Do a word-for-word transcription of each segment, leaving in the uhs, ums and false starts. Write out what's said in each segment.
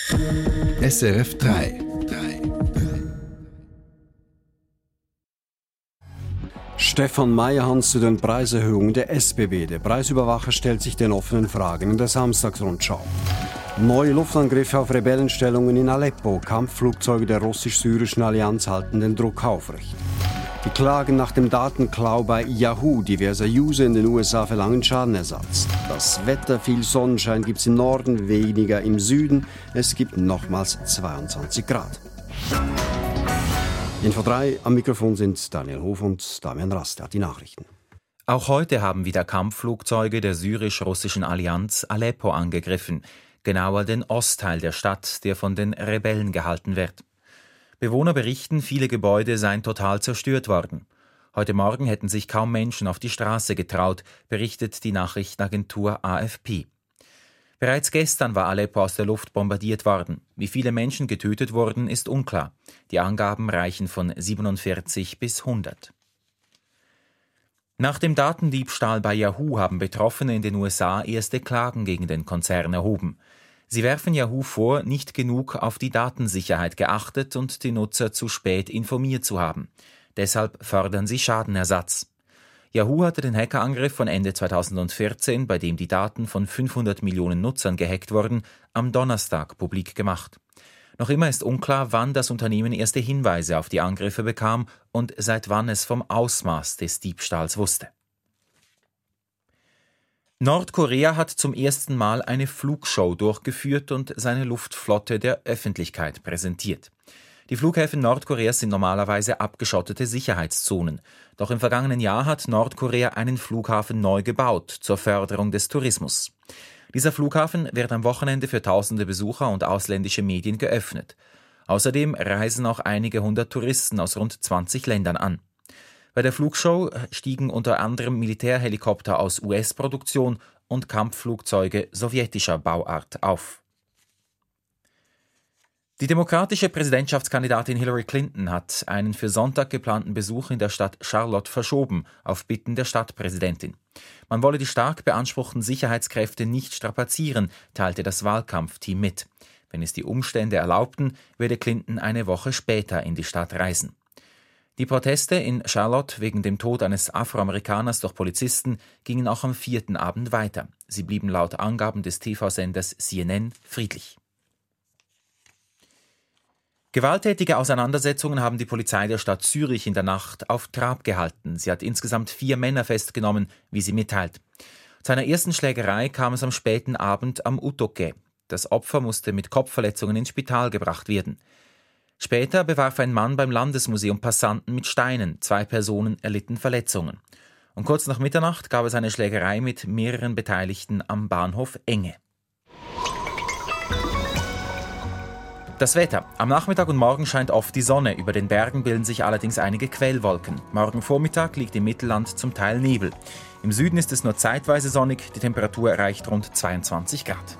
S R F drei. Stefan Meyerhans zu den Preiserhöhungen der S B B. Der Preisüberwacher stellt sich den offenen Fragen in der Samstagsrundschau. Neue Luftangriffe auf Rebellenstellungen in Aleppo. Kampfflugzeuge der russisch-syrischen Allianz halten den Druck aufrecht. Die Klagen nach dem Datenklau bei Yahoo. Diverse User in den U S A verlangen Schadenersatz. Das Wetter, viel Sonnenschein gibt es im Norden, weniger im Süden. Es gibt nochmals zweiundzwanzig Grad. Info drei, am Mikrofon sind Daniel Hof und Damian Rast, hat die Nachrichten. Auch heute haben wieder Kampfflugzeuge der syrisch-russischen Allianz Aleppo angegriffen. Genauer den Ostteil der Stadt, der von den Rebellen gehalten wird. Bewohner berichten, viele Gebäude seien total zerstört worden. Heute Morgen hätten sich kaum Menschen auf die Straße getraut, berichtet die Nachrichtenagentur A F P. Bereits gestern war Aleppo aus der Luft bombardiert worden. Wie viele Menschen getötet wurden, ist unklar. Die Angaben reichen von siebenundvierzig bis hundert. Nach dem Datendiebstahl bei Yahoo haben Betroffene in den U S A erste Klagen gegen den Konzern erhoben. Sie werfen Yahoo vor, nicht genug auf die Datensicherheit geachtet und die Nutzer zu spät informiert zu haben. Deshalb fordern sie Schadenersatz. Yahoo hatte den Hackerangriff von Ende zweitausendvierzehn, bei dem die Daten von fünfhundert Millionen Nutzern gehackt wurden, am Donnerstag publik gemacht. Noch immer ist unklar, wann das Unternehmen erste Hinweise auf die Angriffe bekam und seit wann es vom Ausmaß des Diebstahls wusste. Nordkorea hat zum ersten Mal eine Flugshow durchgeführt und seine Luftflotte der Öffentlichkeit präsentiert. Die Flughäfen Nordkoreas sind normalerweise abgeschottete Sicherheitszonen. Doch im vergangenen Jahr hat Nordkorea einen Flughafen neu gebaut zur Förderung des Tourismus. Dieser Flughafen wird am Wochenende für tausende Besucher und ausländische Medien geöffnet. Außerdem reisen auch einige hundert Touristen aus rund zwanzig Ländern an. Bei der Flugshow stiegen unter anderem Militärhelikopter aus U S-Produktion und Kampfflugzeuge sowjetischer Bauart auf. Die demokratische Präsidentschaftskandidatin Hillary Clinton hat einen für Sonntag geplanten Besuch in der Stadt Charlotte verschoben, auf Bitten der Stadtpräsidentin. Man wolle die stark beanspruchten Sicherheitskräfte nicht strapazieren, teilte das Wahlkampfteam mit. Wenn es die Umstände erlaubten, würde Clinton eine Woche später in die Stadt reisen. Die Proteste in Charlotte wegen dem Tod eines Afroamerikaners durch Polizisten gingen auch am vierten Abend weiter. Sie blieben laut Angaben des T V-Senders C N N friedlich. Gewalttätige Auseinandersetzungen haben die Polizei der Stadt Zürich in der Nacht auf Trab gehalten. Sie hat insgesamt vier Männer festgenommen, wie sie mitteilt. Zu einer ersten Schlägerei kam es am späten Abend am Utoke. Das Opfer musste mit Kopfverletzungen ins Spital gebracht werden. Später bewarf ein Mann beim Landesmuseum Passanten mit Steinen. Zwei Personen erlitten Verletzungen. Und kurz nach Mitternacht gab es eine Schlägerei mit mehreren Beteiligten am Bahnhof Enge. Das Wetter. Am Nachmittag und Morgen scheint oft die Sonne. Über den Bergen bilden sich allerdings einige Quellwolken. Morgen Vormittag liegt im Mittelland zum Teil Nebel. Im Süden ist es nur zeitweise sonnig. Die Temperatur erreicht rund zweiundzwanzig Grad.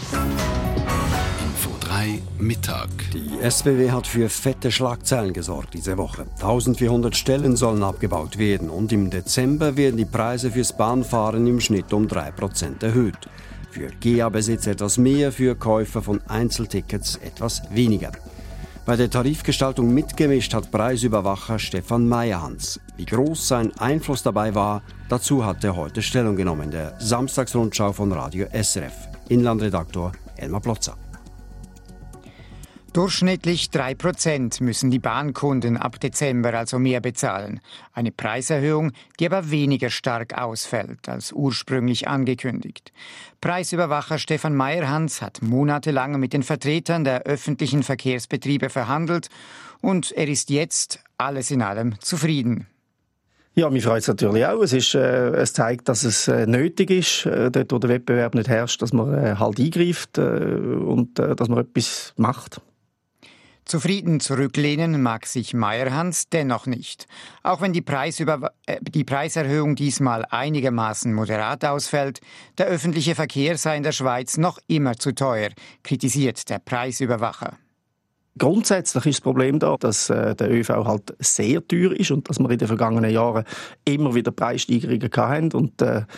Info drei Mittag. Die S B B hat für fette Schlagzeilen gesorgt diese Woche. eintausendvierhundert Stellen sollen abgebaut werden und im Dezember werden die Preise fürs Bahnfahren im Schnitt um drei Prozent erhöht. Für G A-Besitzer etwas mehr, für Käufer von Einzeltickets etwas weniger. Bei der Tarifgestaltung mitgemischt hat Preisüberwacher Stefan Meyerhans. Wie groß sein Einfluss dabei war, dazu hat er heute Stellung genommen, der Samstagsrundschau von Radio S R F. Inlandredaktor Elmar Plotzer. Durchschnittlich drei Prozent müssen die Bahnkunden ab Dezember also mehr bezahlen. Eine Preiserhöhung, die aber weniger stark ausfällt als ursprünglich angekündigt. Preisüberwacher Stefan Meyerhans hat monatelang mit den Vertretern der öffentlichen Verkehrsbetriebe verhandelt und er ist jetzt alles in allem zufrieden. Ja, mich freut es natürlich auch. Es, ist, äh, es zeigt, dass es äh, nötig ist, äh, dort wo der Wettbewerb nicht herrscht, dass man äh, halt eingreift äh, und äh, dass man etwas macht. Zufrieden zurücklehnen mag sich Meyerhans dennoch nicht. Auch wenn die, Preisüber- äh, die Preiserhöhung diesmal einigermaßen moderat ausfällt, der öffentliche Verkehr sei in der Schweiz noch immer zu teuer, kritisiert der Preisüberwacher. Grundsätzlich ist das Problem da, dass äh, der ÖV halt sehr teuer ist und dass wir in den vergangenen Jahren immer wieder Preissteigerungen hatten und äh,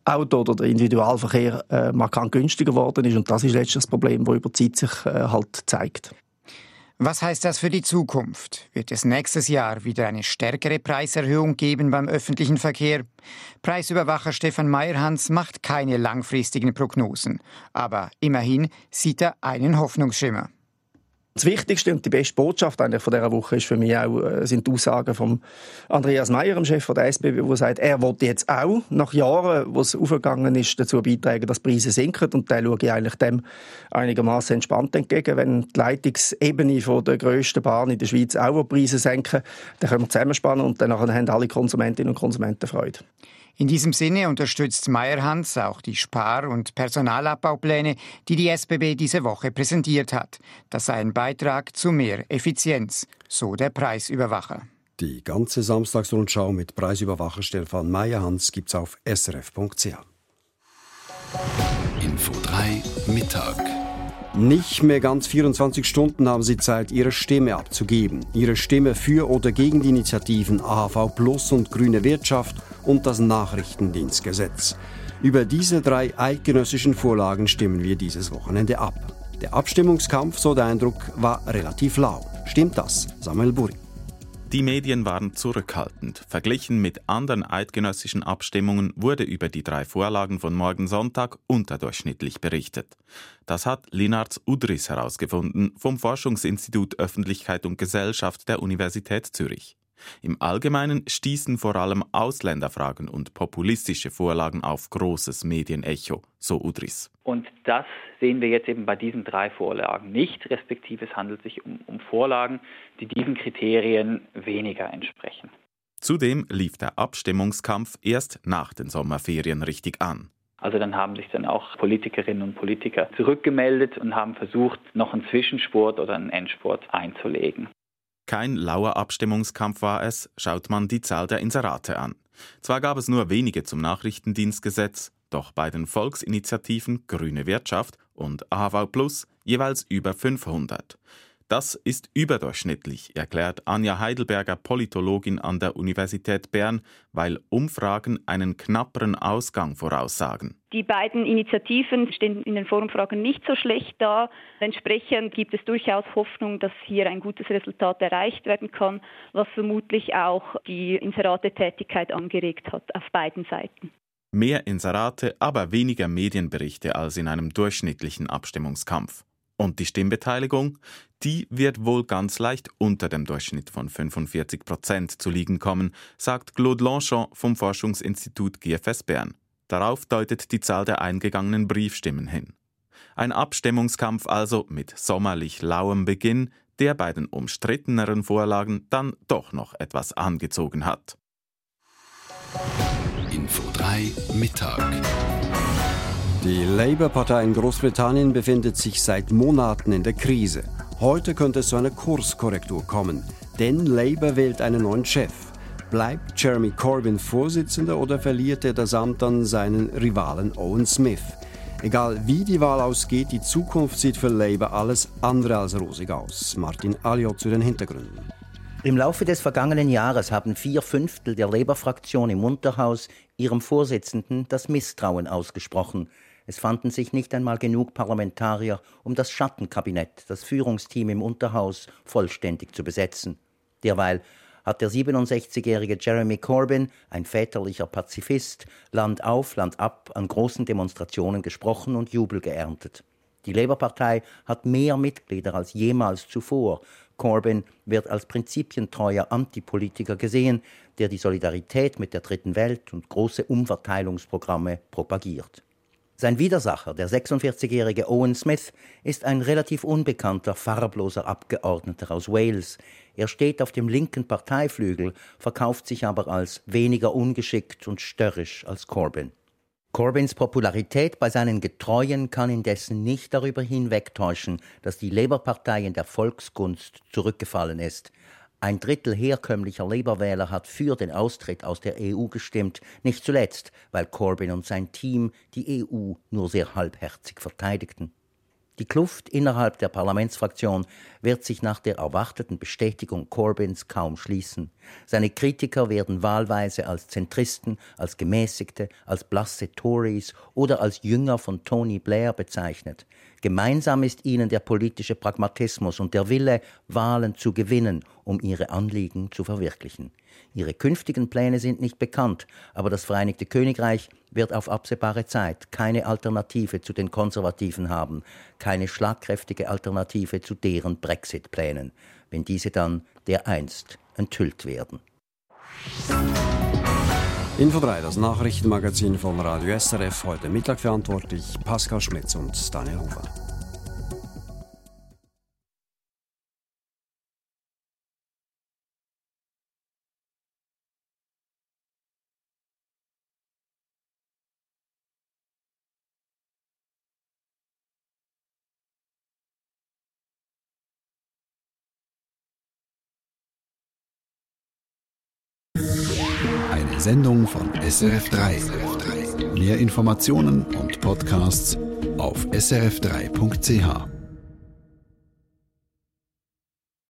Auto oder der Individualverkehr äh, markant günstiger geworden ist. Und das ist letztlich das Problem, das über die Zeit sich äh, halt zeigt. Was heißt das für die Zukunft? Wird es nächstes Jahr wieder eine stärkere Preiserhöhung geben beim öffentlichen Verkehr? Preisüberwacher Stefan Meyerhans macht keine langfristigen Prognosen. Aber immerhin sieht er einen Hoffnungsschimmer. Das Wichtigste und die beste Botschaft eigentlich von dieser Woche ist für mich auch, äh, sind die Aussagen von Andreas Meier, dem Chef der S B B, der sagt, er will jetzt auch, nach Jahren, wo es aufgegangen ist, dazu beitragen, dass die Preise sinken. Und da schaue ich eigentlich dem einigermaßen entspannt entgegen. Wenn die Leitungsebene von der grössten Bahn in der Schweiz auch die Preise senken, dann können wir zusammenspannen und dann haben alle Konsumentinnen und Konsumenten Freude. In diesem Sinne unterstützt Meyerhans auch die Spar- und Personalabbaupläne, die die S B B diese Woche präsentiert hat. Das sei ein Beitrag zu mehr Effizienz, so der Preisüberwacher. Die ganze Samstagsrundschau mit Preisüberwacher Stefan Meyerhans gibt's auf s r f punkt c h. Info drei Mittag. Nicht mehr ganz vierundzwanzig Stunden haben Sie Zeit, Ihre Stimme abzugeben. Ihre Stimme für oder gegen die Initiativen A H V Plus und Grüne Wirtschaft und das Nachrichtendienstgesetz. Über diese drei eidgenössischen Vorlagen stimmen wir dieses Wochenende ab. Der Abstimmungskampf, so der Eindruck, war relativ lau. Stimmt das? Samuel Buri. Die Medien waren zurückhaltend. Verglichen mit anderen eidgenössischen Abstimmungen wurde über die drei Vorlagen von morgen Sonntag unterdurchschnittlich berichtet. Das hat Linards Udris herausgefunden vom Forschungsinstitut Öffentlichkeit und Gesellschaft der Universität Zürich. Im Allgemeinen stießen vor allem Ausländerfragen und populistische Vorlagen auf großes Medienecho, so Udris. Und das sehen wir jetzt eben bei diesen drei Vorlagen nicht, respektive es handelt sich um, um Vorlagen, die diesen Kriterien weniger entsprechen. Zudem lief der Abstimmungskampf erst nach den Sommerferien richtig an. Also dann haben sich dann auch Politikerinnen und Politiker zurückgemeldet und haben versucht, noch einen Zwischenspurt oder einen Endspurt einzulegen. Kein lauer Abstimmungskampf war es, schaut man die Zahl der Inserate an. Zwar gab es nur wenige zum Nachrichtendienstgesetz, doch bei den Volksinitiativen Grüne Wirtschaft und A H V Plus jeweils über fünfhundert. Das ist überdurchschnittlich, erklärt Anja Heidelberger, Politologin an der Universität Bern, weil Umfragen einen knapperen Ausgang voraussagen. Die beiden Initiativen stehen in den Forumfragen nicht so schlecht da. Entsprechend gibt es durchaus Hoffnung, dass hier ein gutes Resultat erreicht werden kann, was vermutlich auch die Inseratetätigkeit angeregt hat auf beiden Seiten. Mehr Inserate, aber weniger Medienberichte als in einem durchschnittlichen Abstimmungskampf. Und die Stimmbeteiligung, die wird wohl ganz leicht unter dem Durchschnitt von fünfundvierzig Prozent zu liegen kommen, sagt Claude Longchamp vom Forschungsinstitut G F S Bern. Darauf deutet die Zahl der eingegangenen Briefstimmen hin. Ein Abstimmungskampf also mit sommerlich lauem Beginn, der bei den umstritteneren Vorlagen dann doch noch etwas angezogen hat. Info drei Mittag. Die Labour-Partei in Großbritannien befindet sich seit Monaten in der Krise. Heute könnte es zu einer Kurskorrektur kommen, denn Labour wählt einen neuen Chef. Bleibt Jeremy Corbyn Vorsitzender oder verliert er das Amt an seinen Rivalen Owen Smith? Egal wie die Wahl ausgeht, die Zukunft sieht für Labour alles andere als rosig aus. Martin Alliot zu den Hintergründen. Im Laufe des vergangenen Jahres haben vier Fünftel der Labour-Fraktion im Unterhaus ihrem Vorsitzenden das Misstrauen ausgesprochen. Es fanden sich nicht einmal genug Parlamentarier, um das Schattenkabinett, das Führungsteam im Unterhaus, vollständig zu besetzen. Derweil hat der siebenundsechzigjährige Jeremy Corbyn, ein väterlicher Pazifist, Land auf, Land ab an großen Demonstrationen gesprochen und Jubel geerntet. Die Labour-Partei hat mehr Mitglieder als jemals zuvor. Corbyn wird als prinzipientreuer Antipolitiker gesehen, der die Solidarität mit der Dritten Welt und große Umverteilungsprogramme propagiert. Sein Widersacher, der sechsundvierzigjährige Owen Smith, ist ein relativ unbekannter, farbloser Abgeordneter aus Wales. Er steht auf dem linken Parteiflügel, verkauft sich aber als weniger ungeschickt und störrisch als Corbyn. Corbyns Popularität bei seinen Getreuen kann indessen nicht darüber hinwegtäuschen, dass die Labour-Partei in der Volksgunst zurückgefallen ist. Ein Drittel herkömmlicher Labour-Wähler hat für den Austritt aus der E U gestimmt, nicht zuletzt, weil Corbyn und sein Team die E U nur sehr halbherzig verteidigten. Die Kluft innerhalb der Parlamentsfraktion wird sich nach der erwarteten Bestätigung Corbyns kaum schließen. Seine Kritiker werden wahlweise als Zentristen, als Gemäßigte, als blasse Tories oder als Jünger von Tony Blair bezeichnet. Gemeinsam ist ihnen der politische Pragmatismus und der Wille, Wahlen zu gewinnen, um ihre Anliegen zu verwirklichen. Ihre künftigen Pläne sind nicht bekannt, aber das Vereinigte Königreich wird auf absehbare Zeit keine Alternative zu den Konservativen haben, keine schlagkräftige Alternative zu deren Brexit-Plänen, wenn diese dann dereinst enthüllt werden. Info drei, das Nachrichtenmagazin von Radio S R F, heute Mittag verantwortlich Pascal Schmitz und Daniel Huber. Eine Sendung von S R F drei. Mehr Informationen und Podcasts auf s r f drei punkt c h.